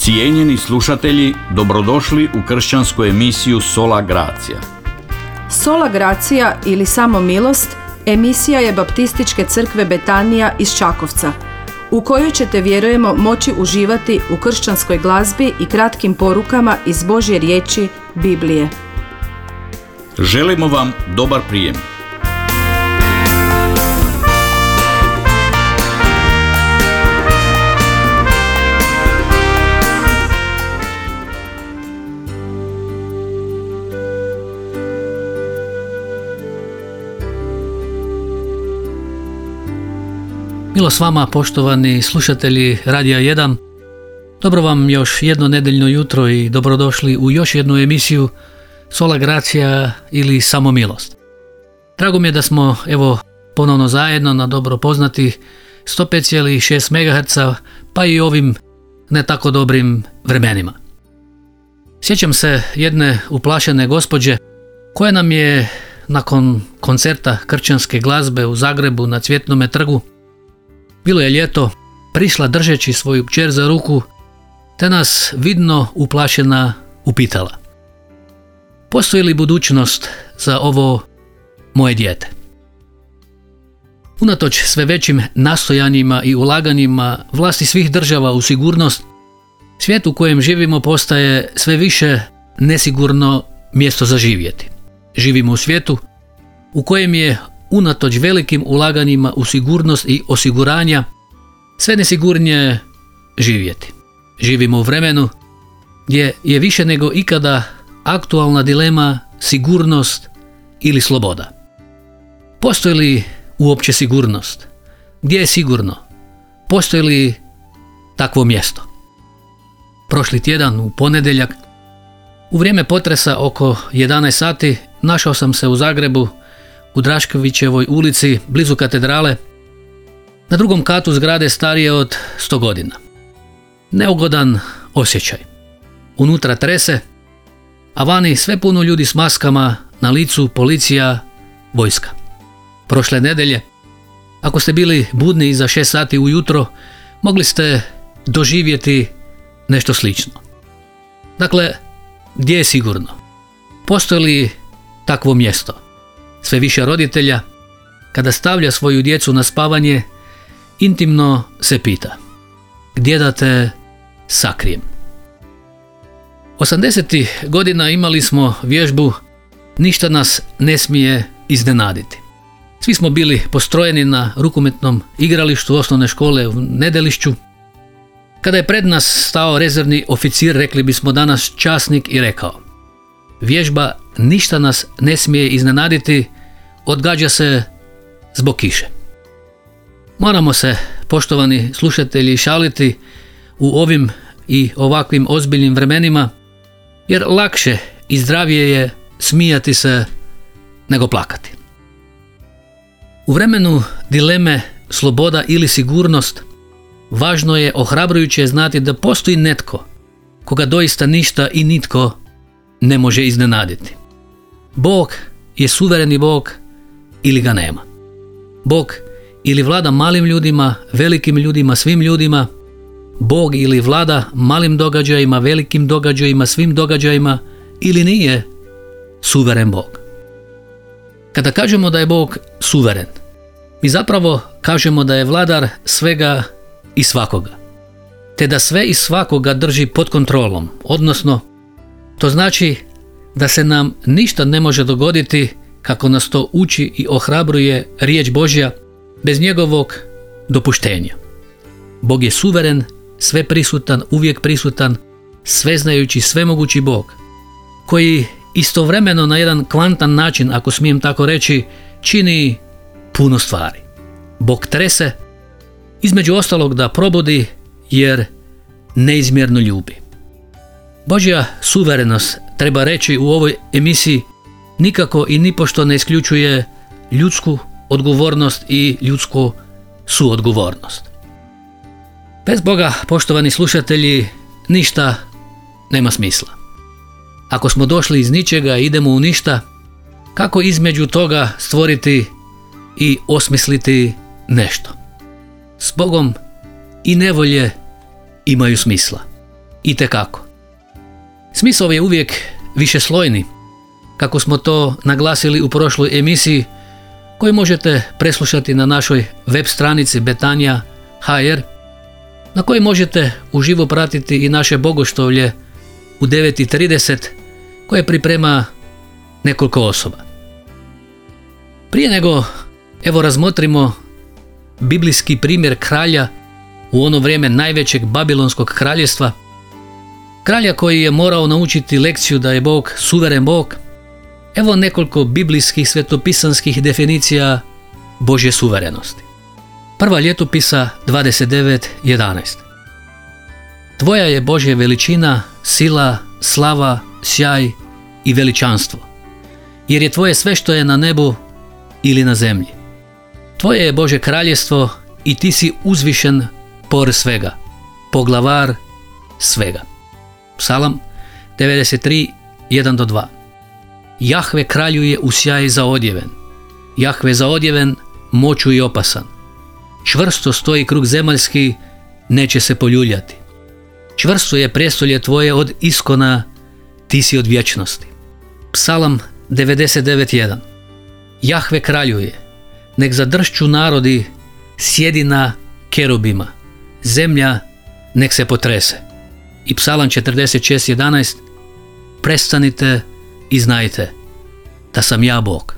Cijenjeni slušatelji, dobrodošli u kršćansku emisiju Sola Gracia. Sola Gracia ili Samo milost emisija je Baptističke crkve Betanija iz Čakovca, u kojoj ćete, vjerujemo, moći uživati u kršćanskoj glazbi i kratkim porukama iz Božje riječi, Biblije. Želimo vam dobar prijem. Milost vama, poštovani slušatelji Radija 1. Dobro vam još jedno nedeljno jutro i dobrodošli u još jednu emisiju Sola Gracia ili Samo milost. Drago mi je da smo ponovno zajedno na dobro poznati 105,6 MHz, pa i ovim ne tako dobrim vremenima. Sjećam se jedne uplašene gospođe koja nam je nakon koncerta kršćanske glazbe u Zagrebu na Cvjetnome trgu, bilo je ljeto, prišla držeći svoju kćer za ruku, te nas vidno uplašena upitala: postoji li budućnost za ovo moje dijete? Unatoč sve većim nastojanjima i ulaganjima vlasti svih država u sigurnost, svijet u kojem živimo postaje sve više nesigurno mjesto za živjeti. Živimo u svijetu u kojem je unatoč velikim ulaganjima u sigurnost i osiguranja sve nesigurnije živjeti. Živimo u vremenu gdje je više nego ikada aktualna dilema sigurnost ili sloboda. Postoji li uopće sigurnost? Gdje je sigurno? Postoji li takvo mjesto? Prošli tjedan u ponedjeljak, u vrijeme potresa oko 11 sati, našao sam se u Zagrebu u Draškovićevoj ulici, blizu katedrale, na drugom katu zgrade starije od 100 godina. Neugodan osjećaj. Unutra trese, a vani sve puno ljudi s maskama, na licu policija, vojska. Prošle nedelje, ako ste bili budni iza 6 sati ujutro, mogli ste doživjeti nešto slično. Dakle, gdje je sigurno? Postoji li takvo mjesto? Sve više roditelja, kada stavlja svoju djecu na spavanje, intimno se pita: gdje da te sakrijem? 80-ih godina imali smo vježbu Ništa nas ne smije iznenaditi. Svi smo bili postrojeni na rukometnom igralištu osnovne škole u Nedelišću. Kada je pred nas stao rezervni oficir, rekli bismo danas časnik, i rekao: vježba Ništa nas ne smije iznenaditi odgađa se zbog kiše. Moramo se, poštovani slušatelji, šaliti u ovim i ovakvim ozbiljnim vremenima, jer lakše i zdravije je smijati se nego plakati. U vremenu dileme sloboda ili sigurnost, važno je ohrabrujuće znati da postoji netko koga doista ništa i nitko ne može iznenaditi. Bog je suvereni Bog ili ga nema. Bog ili vlada malim ljudima, velikim ljudima, svim ljudima. Bog ili vlada malim događajima, velikim događajima, svim događajima, ili nije suveren Bog. Kada kažemo da je Bog suveren, mi zapravo kažemo da je vladar svega i svakoga, te da sve i svakoga drži pod kontrolom, odnosno to znači da se nam ništa ne može dogoditi, kako nas to uči i ohrabruje riječ Božja, bez njegovog dopuštenja. Bog je suveren, sveprisutan, uvijek prisutan, sveznajući, svemogući Bog, koji istovremeno na jedan kvantan način, ako smijem tako reći, čini puno stvari. Bog trese, između ostalog da probudi, jer neizmjerno ljubi. Božja suverenost, treba reći u ovoj emisiji, nikako i nipošto ne isključuje ljudsku odgovornost i ljudsku suodgovornost. Bez Boga, poštovani slušatelji, ništa nema smisla. Ako smo došli iz ničega i idemo u ništa, kako između toga stvoriti i osmisliti nešto? S Bogom i nevolje imaju smisla. Itekako. Smisao je uvijek višeslojni, kako smo to naglasili u prošloj emisiji, koju možete preslušati na našoj web stranici Betania.hr, na kojoj možete uživo pratiti i naše bogoštovlje u 9:30 koje priprema nekoliko osoba. Prije nego razmotrimo biblijski primjer kralja u ono vrijeme najvećeg babilonskog kraljestva, kralja koji je morao naučiti lekciju da je Bog suveren Bog, evo nekoliko biblijskih svetopisanskih definicija Božje suverenosti. Prva Ljetopisa 29:11. Tvoja je Božja veličina, sila, slava, sjaj i veličanstvo, jer je tvoje sve što je na nebu ili na zemlji. Tvoje je Božje kraljestvo i ti si uzvišen por svega, poglavar svega. Psalam 93:1-2. Jahve kraljuje u sjaj zaodjeven, Jahve zaodjeven, moću i opasan. Čvrsto stoji krug zemaljski, neće se poljuljati. Čvrsto je prijestolje tvoje od iskona, ti si od vječnosti. Psalam 99:1. Jahve kraljuje, nek zadršću narodi, sjedi na kerubima, zemlja nek se potrese. I Psalam 46:11. Prestanite i znajte da sam ja Bog.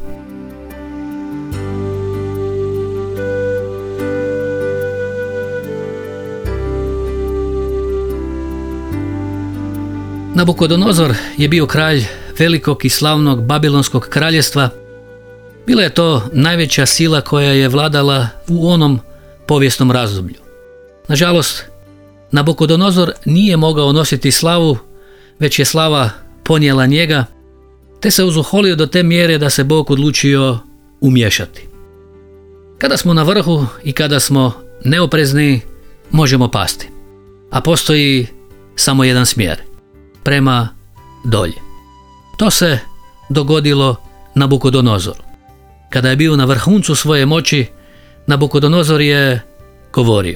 Nabukodonozor je bio kralj velikog i slavnog babilonskog kraljestva. Bila je to najveća sila koja je vladala u onom povijesnom razdoblju. Nažalost, Nabukodonozor nije mogao nositi slavu, već je slava ponijela njega, te se uzuholio do te mjere da se Bog odlučio umiješati. Kada smo na vrhu i kada smo neoprezni, možemo pasti. A postoji samo jedan smjer, prema dolje. To se dogodilo Nabukodonozoru. Kada je bio na vrhuncu svoje moći, Nabukodonozor je govorio: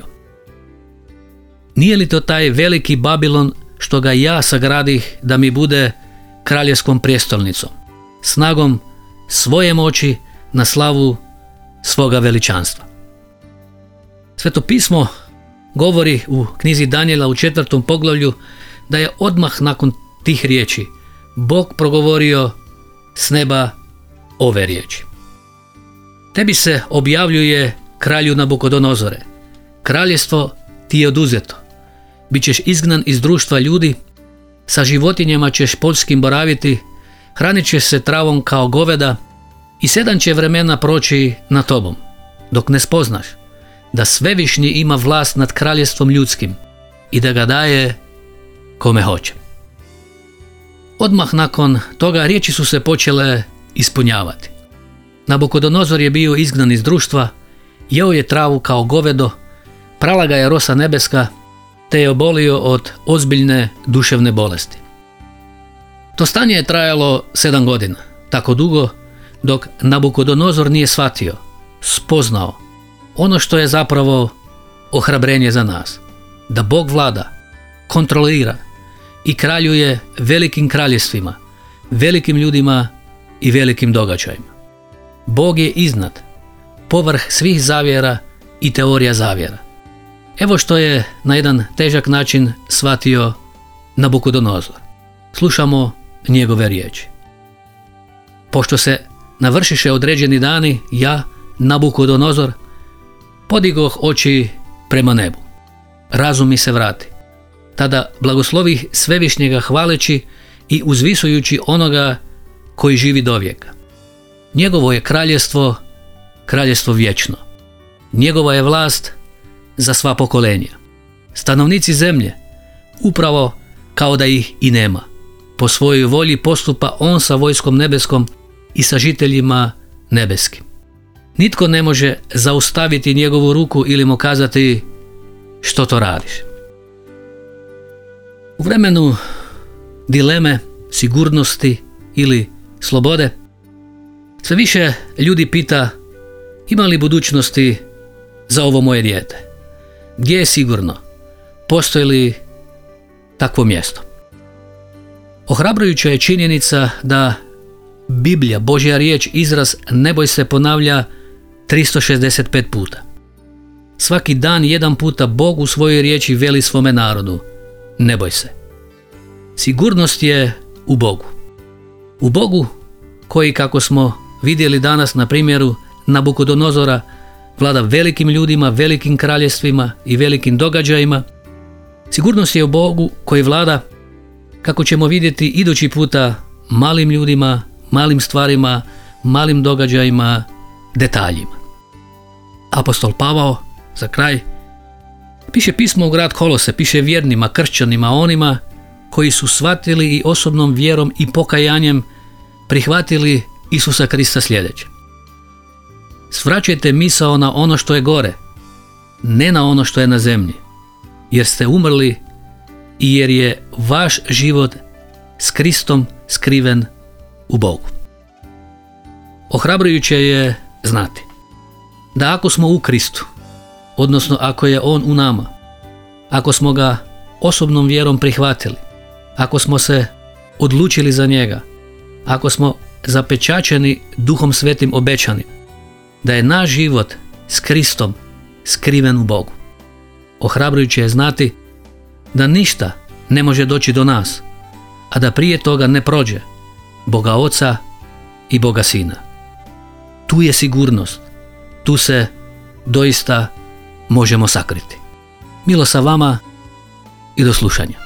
nije li to taj veliki Babilon što ga ja sagradih da mi bude kraljevskom prijestolnicom, snagom svoje moći na slavu svoga veličanstva. Sveto pismo govori u knjizi Danijela u 4. poglavlju da je odmah nakon tih riječi Bog progovorio s neba ove riječi: tebi se objavljuje, kralju Nabukodonozore, kraljestvo ti je oduzeto, bit ćeš izgnan iz društva ljudi, sa životinjama ćeš poljskim boraviti, hranit ćeš se travom kao goveda i 7 će vremena proći na tobom, dok ne spoznaš da Svevišnji ima vlast nad kraljestvom ljudskim i da ga daje kome hoće. Odmah nakon toga riječi su se počele ispunjavati. Nabukodonozor je bio izgnan iz društva, jeo je travu kao govedo, prala ga je rosa nebeska, te je obolio od ozbiljne duševne bolesti. To stanje je trajalo 7 godina, tako dugo dok Nabukodonozor nije shvatio, spoznao ono što je zapravo ohrabrenje za nas, da Bog vlada, kontrolira i kraljuje velikim kraljevstvima, velikim ljudima i velikim događajima. Bog je iznad, povrh svih zavjera i teorija zavjera. Evo što je na jedan težak način shvatio Nabukodonozor. Slušamo njegove riječi. Pošto se navršiše određeni dani, ja, Nabukodonozor, podigoh oči prema nebu. Razum mi se vrati. Tada blagoslovih Svevišnjega hvaleći i uzvisujući onoga koji živi do vijeka. Njegovo je kraljestvo, kraljestvo vječno. Njegova je vlast za sva pokolenja. Stanovnici zemlje, upravo kao da ih i nema, po svojoj volji postupa on sa vojskom nebeskom i sa žiteljima nebeskim. Nitko ne može zaustaviti njegovu ruku ili mu kazati što to radiš. U vremenu dileme, sigurnosti ili slobode, sve više ljudi pita ima li budućnosti za ovo moje dijete? Gdje je sigurno? Postoji li takvo mjesto. Ohrabrujuća je činjenica da Biblija, Božja riječ, izraz ne boj se ponavlja 365 puta. Svaki dan jedan puta Bog u svojoj riječi veli svome narodu: ne boj se. Sigurnost je u Bogu. U Bogu koji, kako smo vidjeli danas na primjeru Nabukodonozora, vlada velikim ljudima, velikim kraljevstvima i velikim događajima. Sigurnost je u Bogu koji vlada, kako ćemo vidjeti idući puta, malim ljudima, malim stvarima, malim događajima, detaljima. Apostol Pavao, za kraj, piše pismo u grad Kolose, piše vjernima, kršćanima, onima koji su shvatili i osobnom vjerom i pokajanjem prihvatili Isusa Krista sljedeće: svraćajte misao na ono što je gore, ne na ono što je na zemlji, jer ste umrli i jer je vaš život s Kristom skriven u Bogu. Ohrabrujuće je znati da ako smo u Kristu, odnosno ako je On u nama, ako smo ga osobnom vjerom prihvatili, ako smo se odlučili za njega, ako smo zapečaćeni Duhom Svetim obećanim, da je naš život s Kristom skriven u Bogu. Ohrabrujuće je znati da ništa ne može doći do nas, a da prije toga ne prođe Boga Oca i Boga Sina. Tu je sigurnost, tu se doista možemo sakriti. Milo sa vama i do slušanja.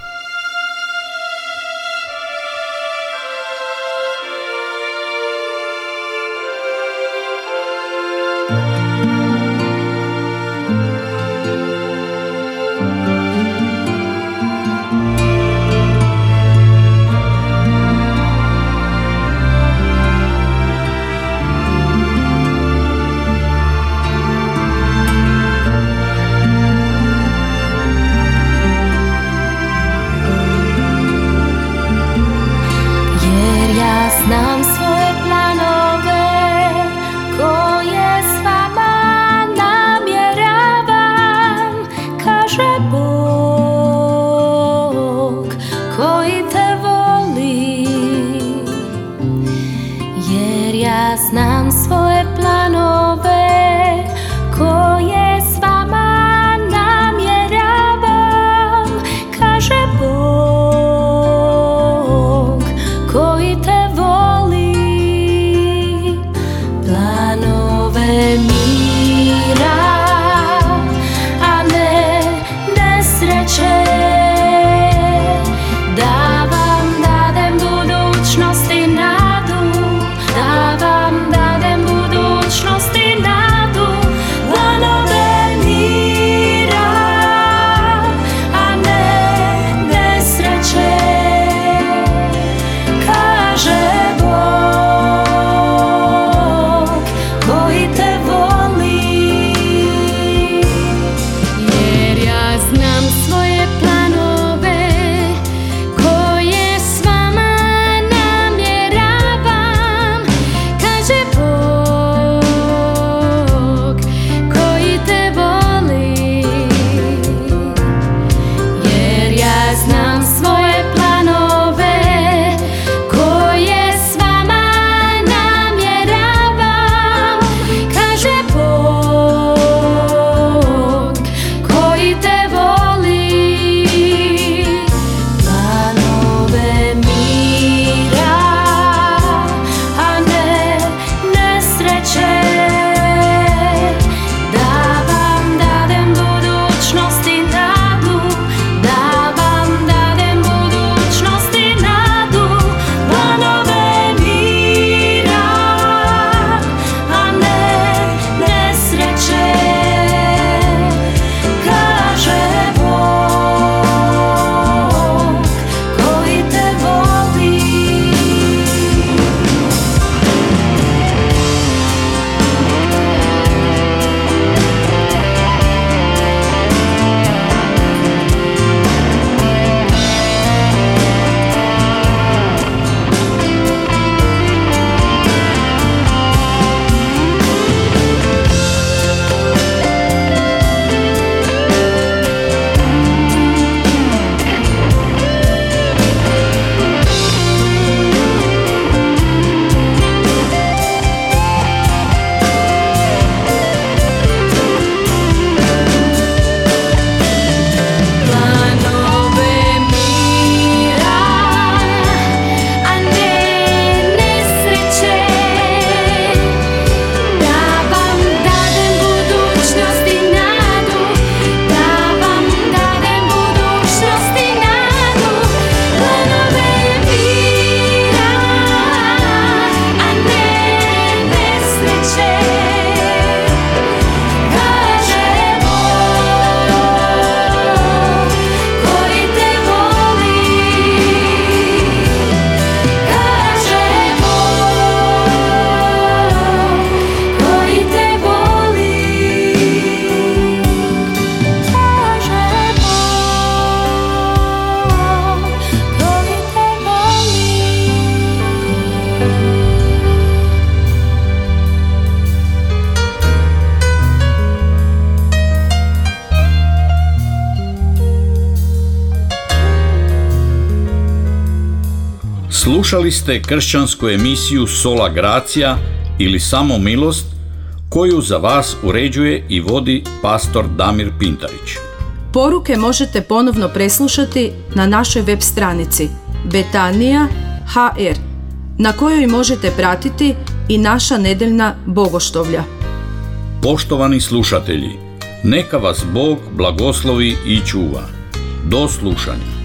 Slušali ste kršćansku emisiju Sola Gracia ili Samo milost, koju za vas uređuje i vodi pastor Damir Pintarić. Poruke možete ponovno preslušati na našoj web stranici Betanija.hr, na kojoj možete pratiti i naša nedeljna bogoštovlja. Poštovani slušatelji, neka vas Bog blagoslovi i čuva. Do slušanja.